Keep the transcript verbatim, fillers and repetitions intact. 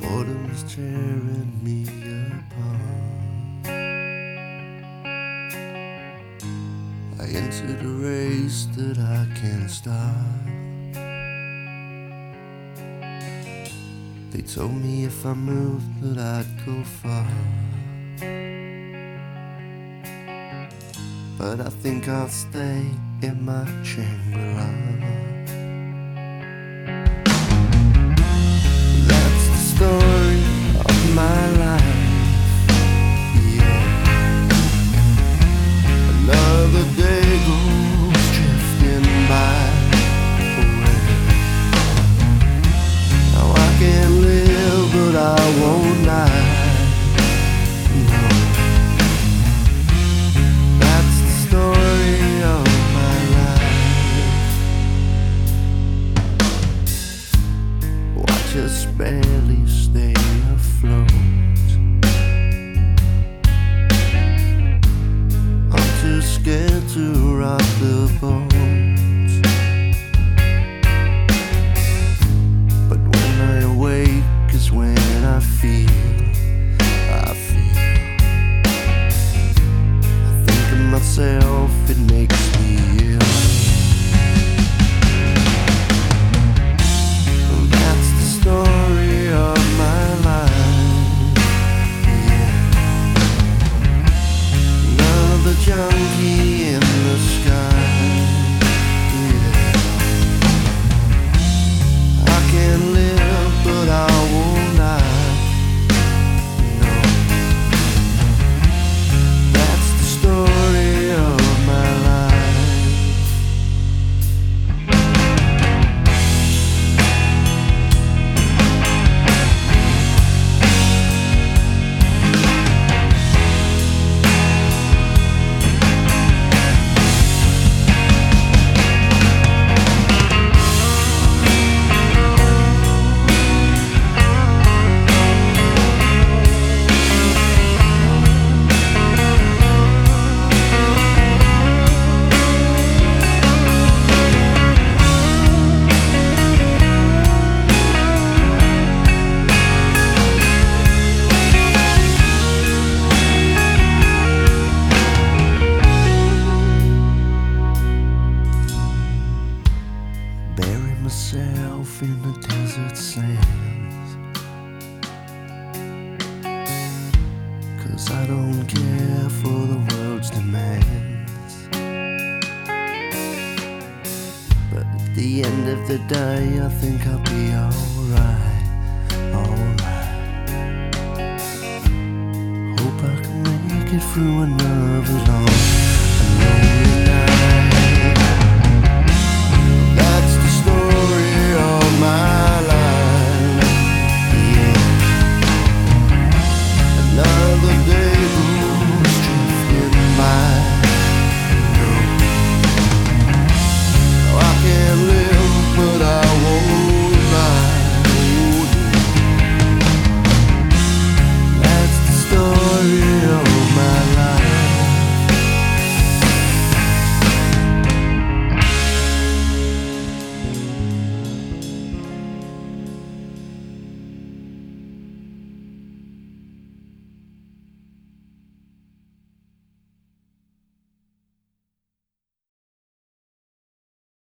Autumn's tearing me apart. I entered a race that I can't stop. They told me if I moved that I'd go far, but I think I'll stay in my Shangri-La. That's the story of my life, yeah. Another day goes drifting by away. Now I can't live, but I won't die. No, that's the story of my life. Watch us barely stay afloat. I'm too scared to rock the boat. But when I awake is when I feel, I feel. I think of myself, it makes me ill. That's the story of my life, yeah. Another junkie in the sky, yeah. I can't live, but I won't die. No, that's the story of my life. Bury myself in the desert sands, 'cause I don't care for the world's demands. But at the end of the day, I think I'll be alright, alright. Hope I can make it through another